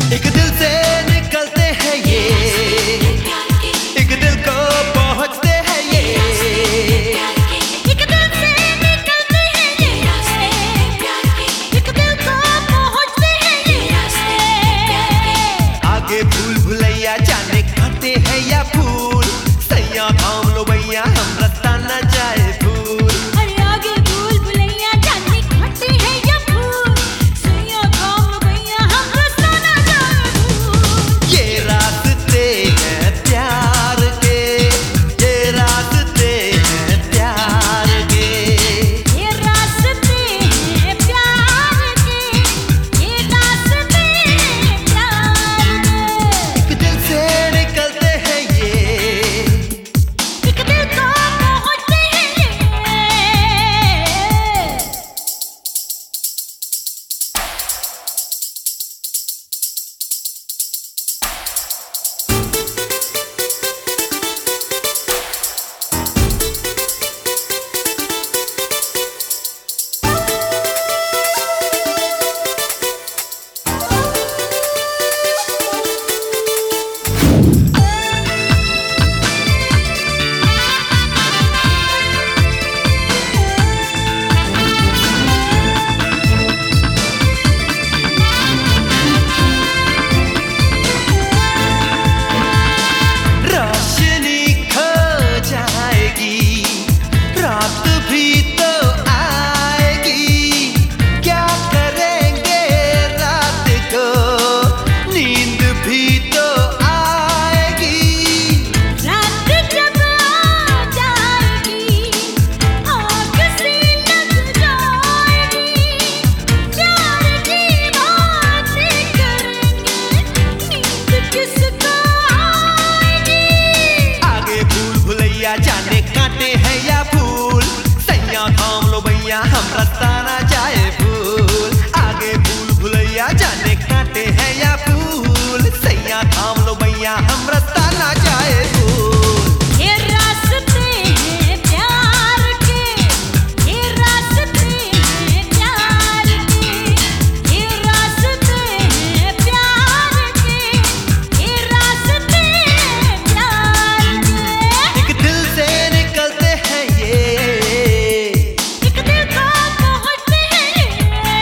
एक दिल से निकलते हैं ये, एक दिल को पहुंचते हैं ये, एक दिल से निकलते हैं ये, एक दिल को पहुंचते हैं ये। आगे भूल भुलैया जाने खाते हैं या फूल, सैया थाम लो भैया हम रास्ता न जाए भूल। अरे आगे भूल भुलैया जाने खाते हैं या फूल, सैया थाम लो भैया हम रास्ता न जाए भूल। ये रास्ते हैं प्यार के, ये रास्ते हैं प्यार के, ये रास्ते हैं प्यार के, ये रास्ते हैं प्यार के। एक दिल से निकलते हैं ये, एक दिल को पहुंचते हैं ये। रोशनी खो जाएगी, रात भी तो आएगी, क्या करेंगे रात को, नींद भी तो आएगी। रात जब आ जाएगी, आग सी लग जाएगी, प्यार की बातें करेंगे, नींद किसको आएगी। आगे भूल भुलैया जाने कांटे हैं या फूल, सैया थाम लो भैया हम रास्ता ना जाए भूल। आगे भूल भुलैया जाने कांटे हैं या फूल, सैया थाम लो भैया हम रास्ता ना जाए भूल। ये रास्ते हैं प्यार के, ये रास्ते हैं प्यार के, ये रास्ते हैं प्यार के, ये रास्ते हैं प्यार के। एक दिल से निकलते हैं ये, एक दिल को पहुंचते हैं ये।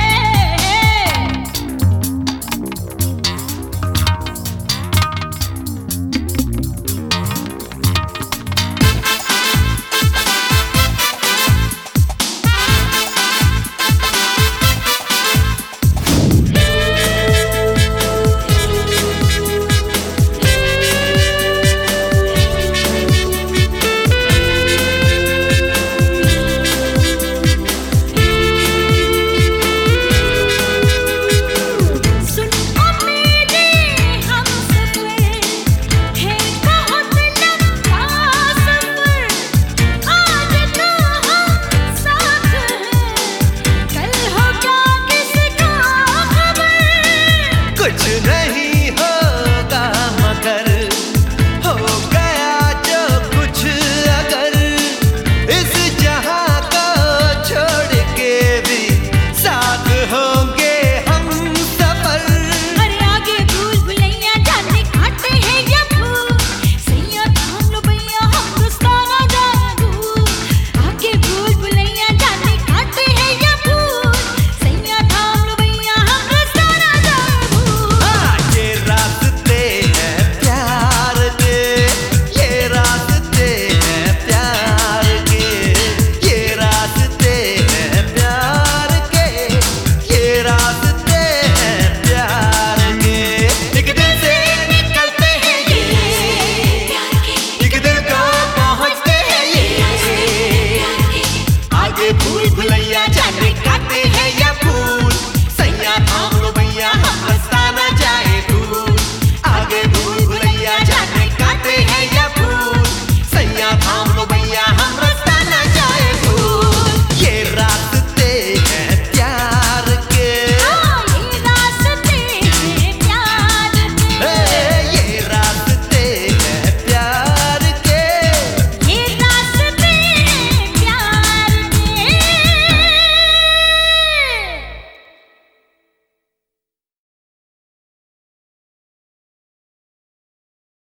सुन ओ मेरे हमसफर, है बहुत लंबा सफर, आज तो हम साथ हैं, कल हो क्या किसका खबर। कुछ नहीं